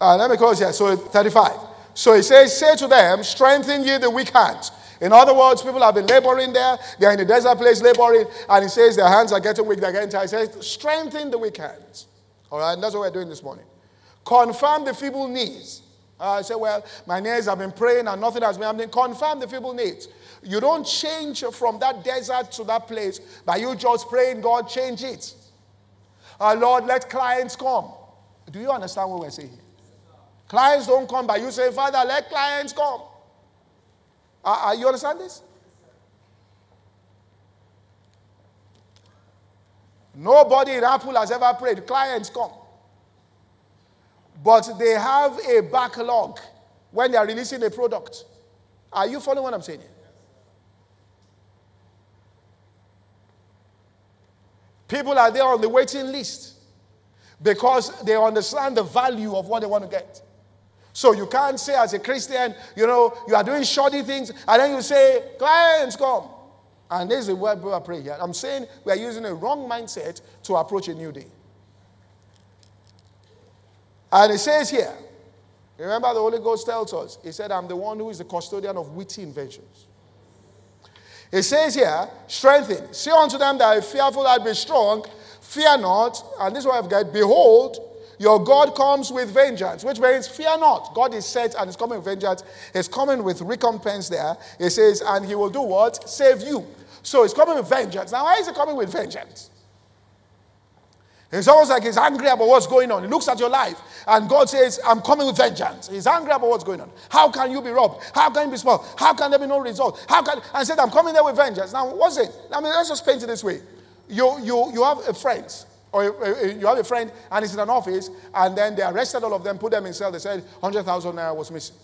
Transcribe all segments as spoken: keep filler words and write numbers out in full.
Uh, let me close here. So thirty-five. So he says, say to them, strengthen ye the weak hands. In other words, people have been laboring there. They are in the desert place laboring. And he says their hands are getting weak. They're getting tired. He says, strengthen the weak hands. All right, and that's what we're doing this morning. Confirm the feeble knees. Uh, I say, well, my knees have been praying and nothing has been happening. Confirm the feeble knees. You don't change from that desert to that place by you just praying, God, change it. Uh, Lord, let clients come. Do you understand what we're saying here? Clients don't come by you saying, Father, let clients come. Uh, uh, you understand this? Nobody in Apple has ever prayed, clients come. But they have a backlog when they are releasing a product. Are you following what I'm saying here? People are there on the waiting list because they understand the value of what they want to get. So you can't say as a Christian, you know, you are doing shoddy things, and then you say, clients come. And this is the word people are praying here. I'm saying we are using a wrong mindset to approach a new day. And it says here, remember the Holy Ghost tells us, he said, I'm the one who is the custodian of witty inventions. It says here, strengthen. Say unto them that are fearful and be strong, fear not. And this is what I've got. Behold, your God comes with vengeance, which means fear not. God is set and is coming with vengeance. He's coming with recompense there. It says, and he will do what? Save you. So he's coming with vengeance. Now, why is he coming with vengeance? It's almost like he's angry about what's going on. He looks at your life and God says, I'm coming with vengeance. He's angry about what's going on. How can you be robbed? How can you be small? How can there be no result? How can, and said, I'm coming there with vengeance. Now, what's it? I mean, let's just paint it this way. You, you, you have a friend, or you have a friend and he's in an office, and then they arrested all of them, put them in cell. They said one hundred thousand naira was missing.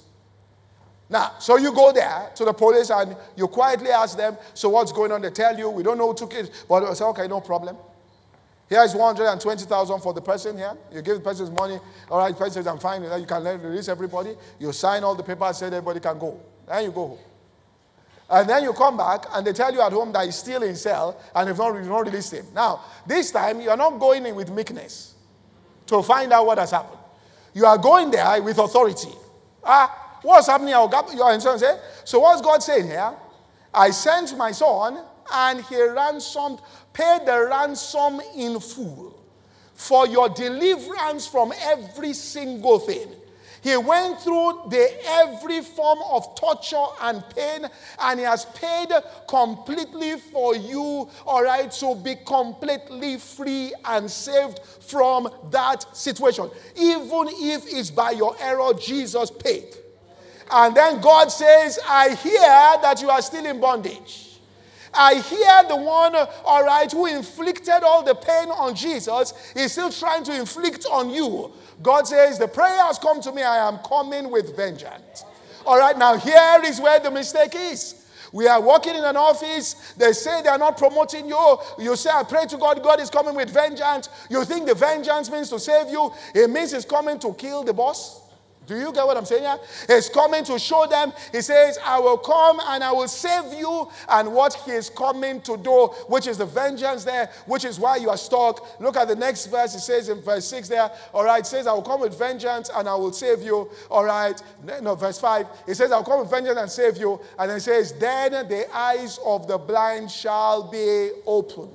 Now, so you go there to the police and you quietly ask them, so what's going on? They tell you, we don't know who took it, but they say, okay, no problem. Here is one hundred twenty thousand for the person here. You give the person his money. All right, the person says, I'm fine. You can let release everybody. You sign all the papers, say everybody can go. Then you go home. And then you come back and they tell you at home that he's still in cell and they've not, not released him. Now, this time you are not going in with meekness to find out what has happened. You are going there with authority. Ah, what's happening? Your son say. So what's God saying here? I sent my son and he ransomed, paid the ransom in full for your deliverance from every single thing. He went through the every form of torture and pain, and he has paid completely for you, all right, to be completely free and saved from that situation. Even if it's by your error, Jesus paid. And then God says, I hear that you are still in bondage. I hear the one, all right, who inflicted all the pain on Jesus is still trying to inflict on you. God says, the prayer has come to me, I am coming with vengeance. All right, now here is where the mistake is. We are working in an office. They say they are not promoting you. You say, I pray to God, God is coming with vengeance. You think the vengeance means to save you. It means he's coming to kill the boss. Do you get what I'm saying here? He's coming to show them. He says, I will come and I will save you. And what he is coming to do, which is the vengeance there, which is why you are stuck. Look at the next verse. It says in verse six there, all right, it says, I will come with vengeance and I will save you. All right. No, verse five. It says, I will come with vengeance and save you. And then it says, then the eyes of the blind shall be opened.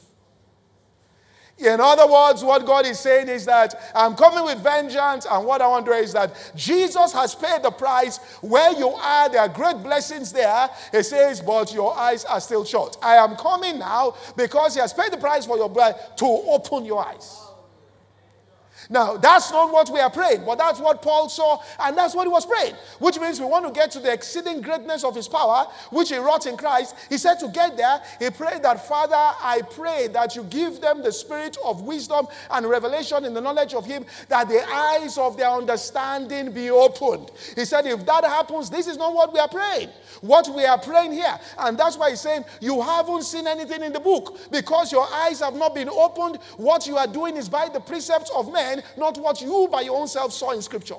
In other words, what God is saying is that I'm coming with vengeance, and what I want to do is that Jesus has paid the price. Where you are, there are great blessings there. He says, but your eyes are still shut. I am coming now because he has paid the price for your blood to open your eyes. Now, that's not what we are praying, but that's what Paul saw, and that's what he was praying, which means we want to get to the exceeding greatness of his power, which he wrought in Christ. He said to get there, he prayed that, Father, I pray that you give them the spirit of wisdom and revelation in the knowledge of him, that the eyes of their understanding be opened. He said, if that happens, this is not what we are praying. What we are praying here, and that's why he's saying, you haven't seen anything in the book, because your eyes have not been opened. What you are doing is by the precepts of men, not what you by your own self saw in scripture.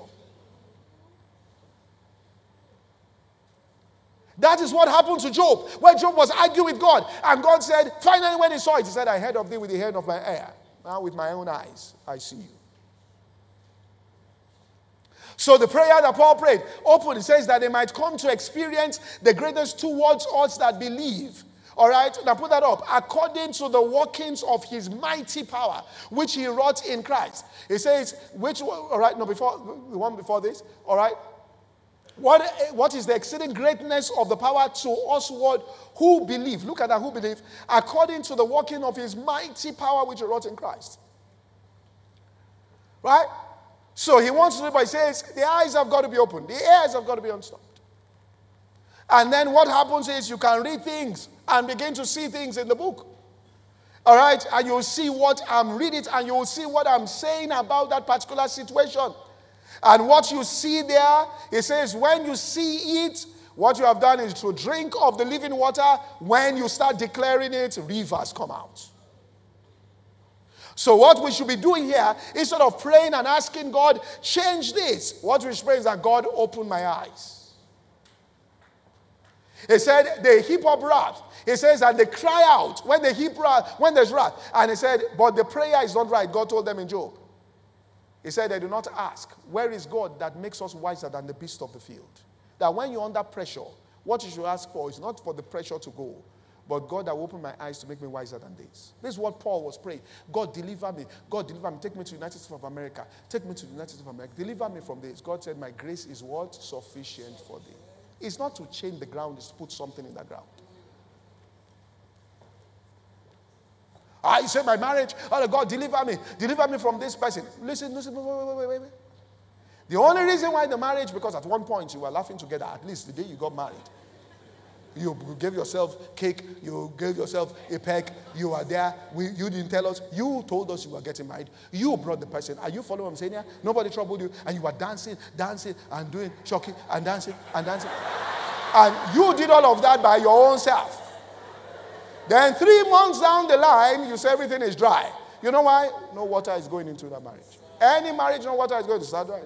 That is what happened to Job, where Job was arguing with God, and God said, finally when he saw it, he said, I heard of thee with the head of my ear. Now with my own eyes, I see you. So the prayer that Paul prayed, open, it says that they might come to experience the greatest towards us that believe. All right, now put that up. According to the workings of his mighty power, which he wrought in Christ. It says, which, all right, no, before, the one before this, all right. What, what is the exceeding greatness of the power to us who believe? Look at that, who believe. According to the working of his mighty power, which he wrought in Christ. Right? So he wants to, but he says, the eyes have got to be opened. The ears have got to be unstopped. And then what happens is you can read things and begin to see things in the book. All right? And you'll see what I'm reading and you'll see what I'm saying about that particular situation. And what you see there, it says, when you see it, what you have done is to drink of the living water. When you start declaring it, rivers come out. So what we should be doing here, instead of praying and asking God, change this, what we should pray is that God open my eyes. He said, they heap up wrath. He says, and they cry out when they heap wrath, when there's wrath. And he said, but the prayer is not right. God told them in Job. He said, they do not ask, where is God that makes us wiser than the beast of the field? That when you're under pressure, what you should ask for is not for the pressure to go, but God that will open my eyes to make me wiser than this. This is what Paul was praying. God, deliver me. God, deliver me. Take me to the United States of America. Take me to the United States of America. Deliver me from this. God said, my grace is what? Sufficient for thee. It's not to change the ground, it's to put something in the ground. I say my marriage, oh God, deliver me. Deliver me from this person. Listen, listen, wait, wait, wait, wait, wait. The only reason why the marriage, because at one point you were laughing together, at least the day you got married. You gave yourself cake, you gave yourself a peck, you were there, we, you didn't tell us, you told us you were getting married, you brought the person. Are you following what I'm saying here? Nobody troubled you, and you were dancing, dancing, and doing shocking, and dancing, and dancing. And you did all of that by your own self. Then three months down the line, you say everything is dry. You know why? No water is going into that marriage. Any marriage, no water is going to start dry.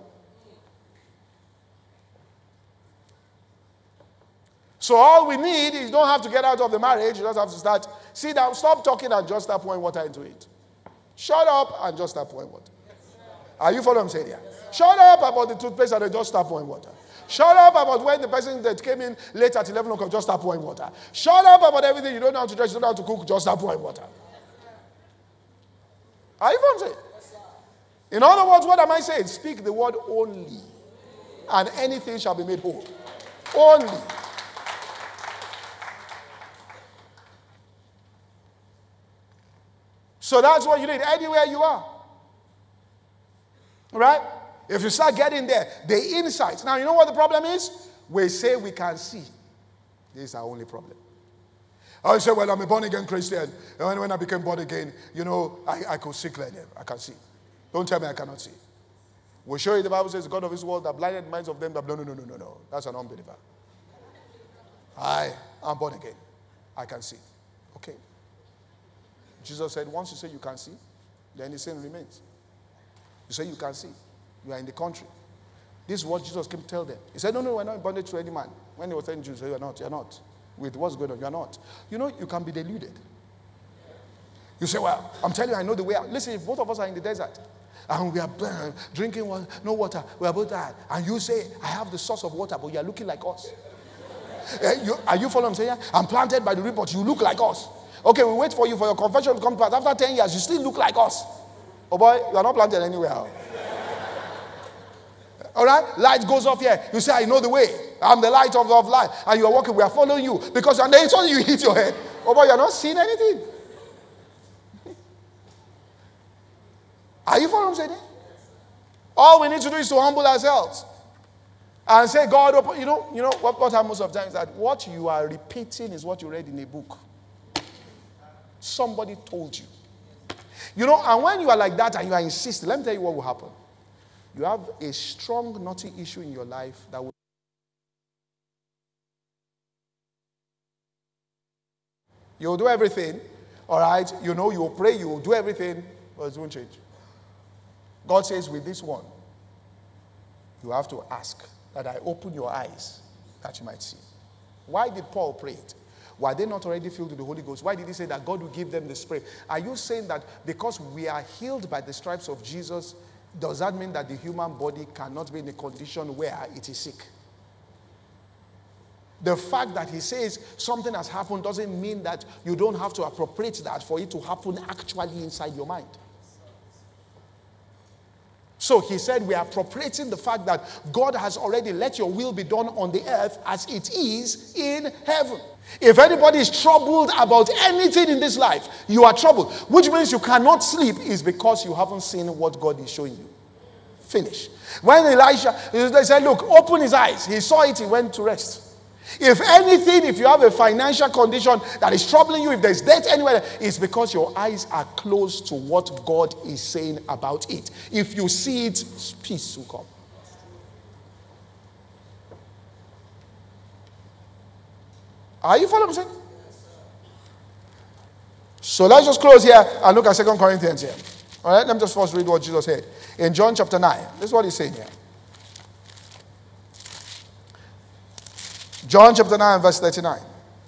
So all we need is you don't have to get out of the marriage. You just have to start. Sit down, stop talking and just start pouring water into it. Shut up and just start pouring water. Are you following what I'm saying here? Shut up about the toothpaste and just start pouring water. Shut up about when the person that came in late at eleven o'clock, just start pouring water. Shut up about everything you don't know how to dress, you don't know how to cook, just start pouring water. Are you following what I'm saying? In other words, what am I saying? Speak the word only, and anything shall be made whole. Only. So that's what you need anywhere you are. Right? If you start getting there, the insights. Now, you know what the problem is? We say we can see. This is our only problem. I say, well, I'm a born-again Christian. And when I became born again, you know, I, I could see clearly. I can see. Don't tell me I cannot see. We'll show you the Bible says, the God of this world that blinded the minds of them that... No, no, no, no, no, no. That's an unbeliever. I am born again. I can see. Okay. Jesus said, once you say you can see, then the sin remains. You say you can see. You are in the country. This is what Jesus came to tell them. He said, no, no, we're not in bondage to any man. When they were telling Jews, you're not, you're not. With what's going on, you're not. You know, you can be deluded. You say, well, I'm telling you, I know the way out. Listen, if both of us are in the desert, and we are uh, drinking one, no water, we are both tired, and you say, I have the source of water, but you are looking like us. uh, you, are you following what I'm saying? I'm planted by the river, but you look like us. Okay, we wait for you for your confession to come to pass. After ten years, you still look like us. Oh boy, you are not planted anywhere. All right? Light goes off here. You say, I know the way. I'm the light of, of life. And you are walking. We are following you. Because and then it's only you hit your head. Oh boy, you are not seeing anything. Are you following what I'm saying? All we need to do is to humble ourselves. And say, God, open. You know, you know what, what happens most of the time is that what you are repeating is what you read in a book. Somebody told you. You know, and when you are like that and you are insisting, let me tell you what will happen. You have a strong, naughty issue in your life that will. You'll do everything, all right? You know, you'll pray, you'll do everything, but it won't change. God says, with this one, you have to ask that I open your eyes that you might see. Why did Paul pray it? Were they not already filled with the Holy Ghost? Why did he say that God will give them the Spirit? Are you saying that because we are healed by the stripes of Jesus, Does that mean that the human body cannot be in a condition where it is sick? The fact that he says something has happened doesn't mean that you don't have to appropriate that for it to happen actually inside your mind. So he said we are appropriating the fact that God has already let your will be done on the earth as it is in heaven. If anybody is troubled about anything in this life, you are troubled, which means you cannot sleep, is because you haven't seen what God is showing you. Finish. When Elisha, they said, look, open his eyes. He saw it, he went to rest. If anything, if you have a financial condition that is troubling you, if there's debt anywhere, it's because your eyes are closed to what God is saying about it. If you see it, peace will come. Are you following what I'm saying? So let's just close here and look at Second Corinthians here. All right, let me just first read what Jesus said. In John chapter nine, this is what he's saying here. John chapter nine, verse thirty-nine.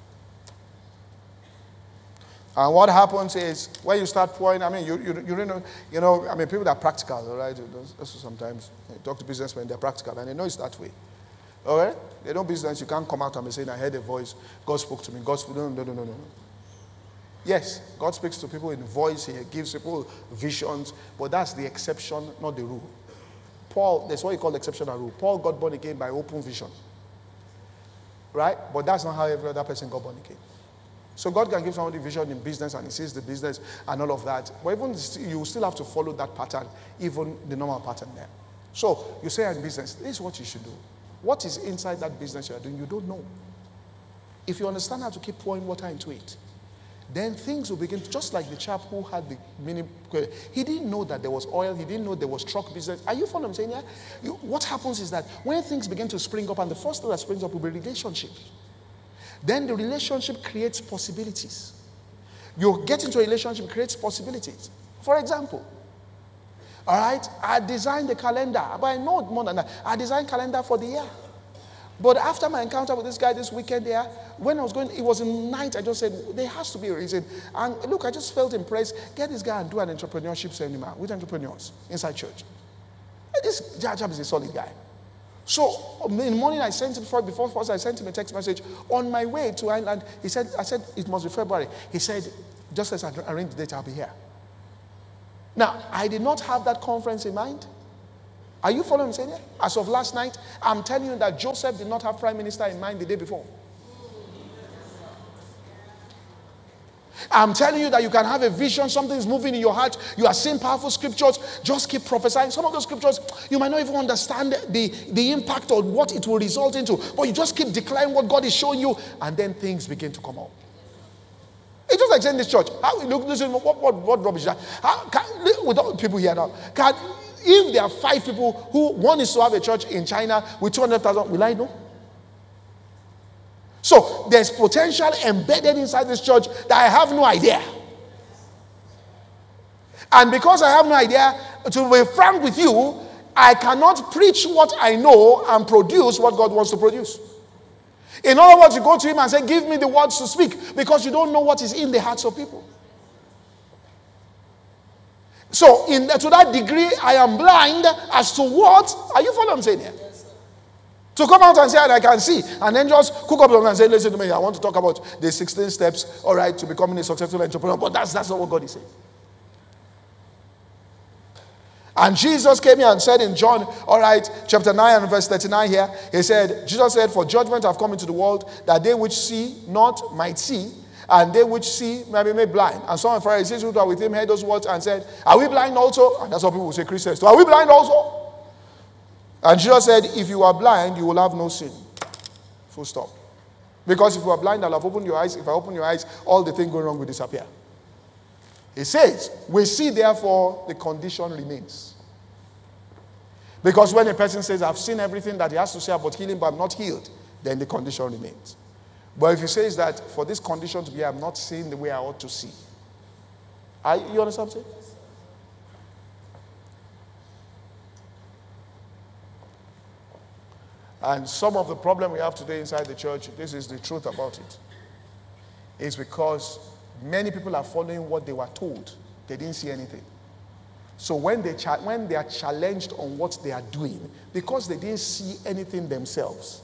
And what happens is, when you start pouring, I mean, you you, you know, you know, I mean, people that are practical, all right? Sometimes you talk to businessmen, they're practical, and they know it's that way. All right? They know business, you can't come out and be saying, I heard a voice, God spoke to me, God spoke, no, no, no, no, no. Yes, God speaks to people in voice, he gives people visions, but that's the exception, not the rule. Paul, that's what you call the exceptional rule. Paul got born again by open vision. Right? But that's not how every other person got born again. So God can give somebody vision in business and he sees the business and all of that. But even you still have to follow that pattern, even the normal pattern there. So you say in business, this is what you should do. What is inside that business you are doing, you don't know. If you understand how to keep pouring water into it, then things will begin to, just like the chap who had the mini, he didn't know that there was oil, he didn't know there was truck business. Are you following what I'm saying? Yeah? You, what happens is that when things begin to spring up, and the first thing that springs up will be relationship, then the relationship creates possibilities. You get into a relationship, creates possibilities. For example, all right, I designed the calendar, but I know more than that. I designed calendar for the year. But after my encounter with this guy this weekend there, when I was going, it was in night, I just said, there has to be a reason. And look, I just felt impressed. Get this guy and do an entrepreneurship seminar with entrepreneurs inside church. This Jab is a solid guy. So in the morning I sent him, before, before first I sent him a text message. On my way to Ireland, he said, I said, it must be February. He said, just as I arranged the date, I'll be here. Now, I did not have that conference in mind. Are you following what I'm saying? As of last night, I'm telling you that Joseph did not have prime minister in mind the day before. I'm telling you that you can have a vision, something is moving in your heart, you are seeing powerful scriptures, just keep prophesying. Some of those scriptures, you might not even understand the, the impact or what it will result into, but you just keep declaring what God is showing you, and then things begin to come up. It's just like saying this church. How, look, listen, what, what, what rubbish is that? How, can, with all people here now, can, if there are five people who one is to have a church in China with two hundred thousand, will I know? So there's potential embedded inside this church that I have no idea. And because I have no idea, to be frank with you, I cannot preach what I know and produce what God wants to produce. In other words, you go to him and say, give me the words to speak, because you don't know what is in the hearts of people. So, in, to that degree, I am blind as to what, are you following what I'm saying here? Yes, to come out and say, I can see, and then just cook up and say, listen to me, I want to talk about the sixteen steps, all right, to becoming a successful entrepreneur, but that's, that's not what God is saying. And Jesus came here and said in John, all right, chapter nine and verse thirty-nine here, he said, Jesus said, for judgment have come into the world, that they which see not might see, and they which see may be made blind. And some of the Pharisees who were with him heard those words and said, are we blind also? And that's what people will say, Christians. So are we blind also? And Jesus said, if you are blind, you will have no sin. Full stop. Because if you are blind, I'll have opened your eyes. If I open your eyes, all the things going wrong will disappear. It says, we see therefore the condition remains. Because when a person says, I've seen everything that he has to say about healing, but I'm not healed, then the condition remains. But if he says that for this condition to be, I'm not seeing the way I ought to see. I, you understand what I'm saying? And some of the problem we have today inside the church, this is the truth about it, is because many people are following what they were told. They didn't see anything. So when they, cha- when they are challenged on what they are doing, because they didn't see anything themselves,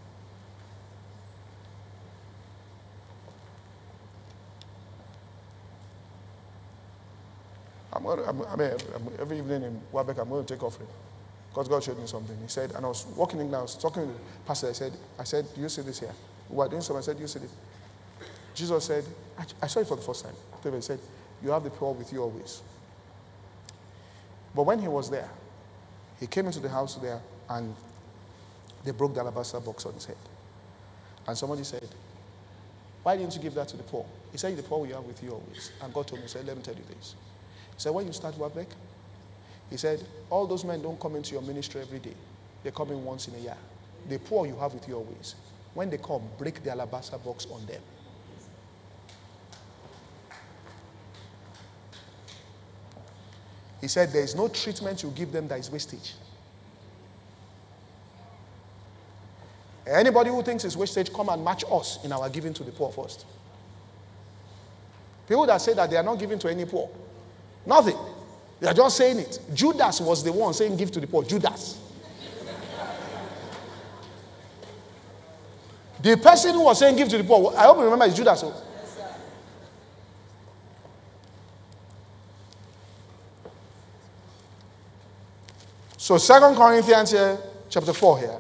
I'm going to, I'm, I mean, I'm, every evening in Wabeck, I'm going to take offering. Because God showed me something. He said, and I was walking in now, I was talking to the pastor. I said, I said, do you see this here? We were doing something. I said, do you see this? Jesus said, I, I saw it for the first time. David said, you have the poor with you always. But when he was there, he came into the house there and they broke the alabaster box on his head. And somebody said, why didn't you give that to the poor? He said, the poor you have with you always. And God told me, he said, let me tell you this. He said, when you start Wabeck, he said, all those men don't come into your ministry every day. They come in once in a year. The poor you have with you always. When they come, break the alabaster box on them. He said, there is no treatment you give them that is wastage. Anybody who thinks it's wastage, come and match us in our giving to the poor first. People that say that they are not giving to any poor. Nothing. They are just saying it. Judas was the one saying give to the poor. Judas. The person who was saying give to the poor, I hope you remember, is Judas. Yes, so Second Corinthians here, chapter four here.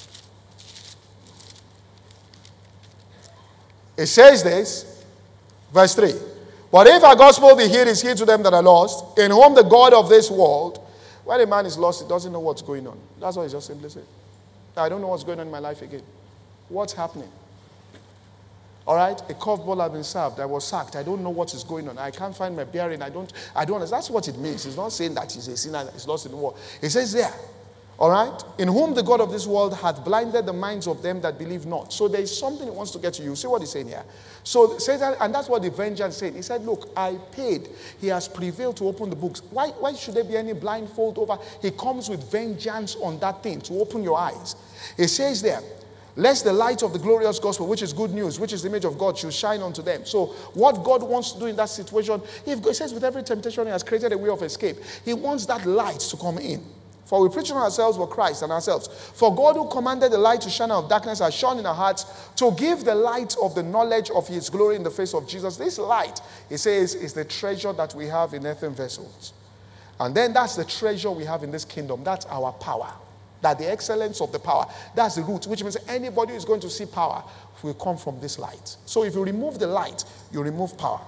It says this, verse three. But if our gospel be hid, is hid to them that are lost, in whom the God of this world, when a man is lost, he doesn't know what's going on. That's what he just simply said. I don't know what's going on in my life again. What's happening? All right? A curveball has been served. I was sacked. I don't know what is going on. I can't find my bearing. I don't, I don't understand. That's what it means. It's not saying that he's a sinner that is lost in the world. It says there, all right? In whom the God of this world hath blinded the minds of them that believe not. So there is something he wants to get to you. See what he's saying here. So Satan, and that's what the vengeance said. He said, look, I paid. He has prevailed to open the books. Why, why should there be any blindfold over? He comes with vengeance on that thing to open your eyes. It says there, lest the light of the glorious gospel, which is good news, which is the image of God, should shine unto them. So what God wants to do in that situation, if God says with every temptation he has created a way of escape, he wants that light to come in. For we preach on ourselves were Christ and ourselves. For God who commanded the light to shine out of darkness has shone in our hearts to give the light of the knowledge of his glory in the face of Jesus. This light, he says, is the treasure that we have in earthen vessels. And then that's the treasure we have in this kingdom. That's our power. That the excellence of the power. That's the root, which means anybody who is going to see power will come from this light. So if you remove the light, you remove power.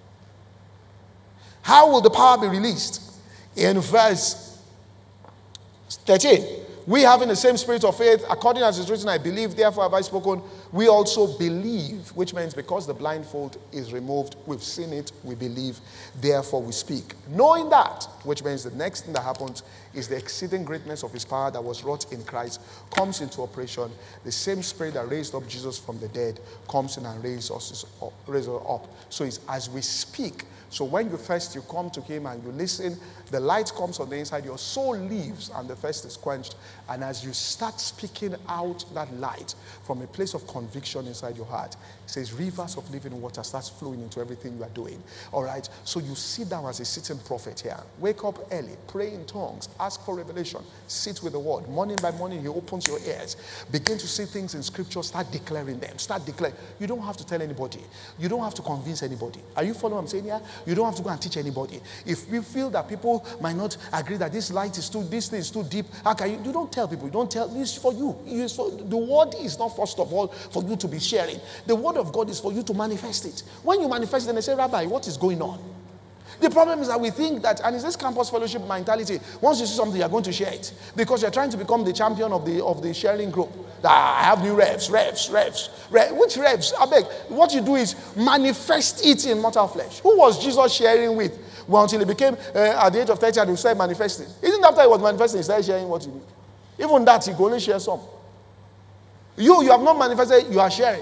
How will the power be released? In verse thirteen, we having the same spirit of faith, according as is written, I believe, therefore have I spoken. We also believe, which means because the blindfold is removed, we've seen it, we believe, therefore we speak. Knowing that, which means the next thing that happens is the exceeding greatness of his power that was wrought in Christ comes into operation. The same spirit that raised up Jesus from the dead comes in and raises us up. Raises us up. So it's as we speak. So when you first you come to him and you listen, the light comes on the inside, your soul leaves and the thirst is quenched. And as you start speaking out that light from a place of conviction inside your heart, it says rivers of living water starts flowing into everything you are doing. All right, so you sit down as a sitting prophet here. Wake up early, pray in tongues, ask for revelation, sit with the word. Morning by morning, he opens your ears. Begin to see things in scripture, start declaring them. Start declaring. You don't have to tell anybody. You don't have to convince anybody. Are you following what I'm saying here? You don't have to go and teach anybody. If you feel that people might not agree that this light is too, this thing is too deep, how can you? You don't tell people. You don't tell. It's for you. It's for, the word is not first of all for you to be sharing. The word of God is for you to manifest it. When you manifest it, then they say, Rabbi, what is going on? The problem is that we think that, and it's this campus fellowship mentality. Once you see something, you're going to share it because you're trying to become the champion of the of the sharing group. Ah, I have new revs, revs, revs, revs. Which revs? I beg. What you do is manifest it in mortal flesh. Who was Jesus sharing with? Well, until he became uh, at the age of thirty and he started manifesting. Isn't after he was manifesting, he started sharing what he did. Even that, he could only share some. You, you have not manifested, you are sharing.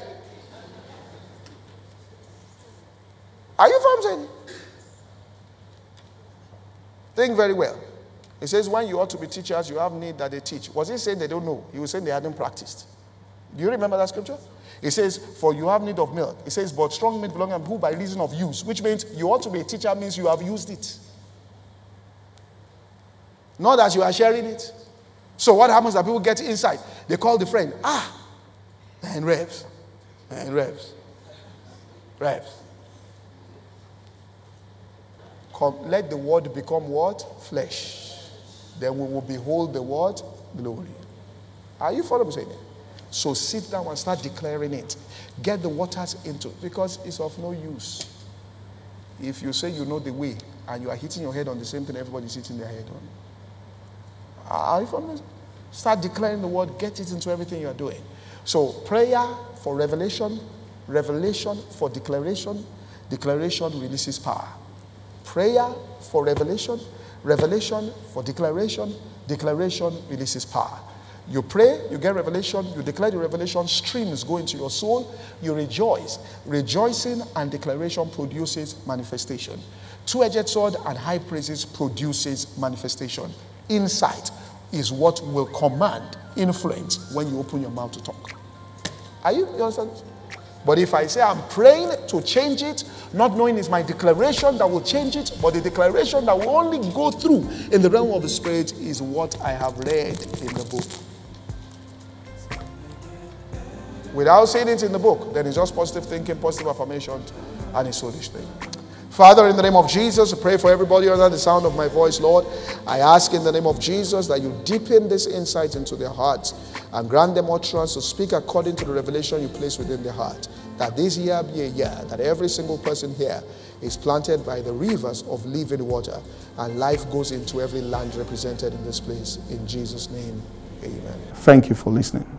Are you following me? Think very well. He says, when you ought to be teachers, you have need that they teach. Was he saying they don't know? He was saying they hadn't practiced. Do you remember that scripture? It says, for you have need of milk. It says, but strong meat belonging to who by reason of use. Which means you ought to be a teacher means you have used it. Not that you are sharing it. So what happens that people get inside? They call the friend. Ah, and revs. And revs. Revs. Come, let the word become what? Flesh. Then we will behold the word? Glory. Are you following me saying it? So sit down and start declaring it. Get the waters into it, because it's of no use. If you say you know the way and you are hitting your head on the same thing everybody's hitting their head on. Are you following me? Start declaring the word. Get it into everything you are doing. So prayer for revelation, revelation for declaration, declaration releases power. Prayer for revelation, revelation for declaration, declaration releases power. You pray, you get revelation, you declare the revelation, streams go into your soul, you rejoice. Rejoicing and declaration produces manifestation. Two-edged sword and high praises produces manifestation. Insight is what will command influence when you open your mouth to talk. Are you, you understand? But if I say I'm praying to change it, not knowing it's my declaration that will change it, but the declaration that will only go through in the realm of the Spirit is what I have read in the book. Without seeing it in the book, then it's just positive thinking, positive affirmation, and it's foolish thing. Father, in the name of Jesus, I pray for everybody under the sound of my voice, Lord. I ask in the name of Jesus that you deepen this insight into their hearts and grant them utterance to speak according to the revelation you place within their heart. That this year be a year that every single person here is planted by the rivers of living water, and life goes into every land represented in this place. In Jesus' name, amen. Thank you for listening.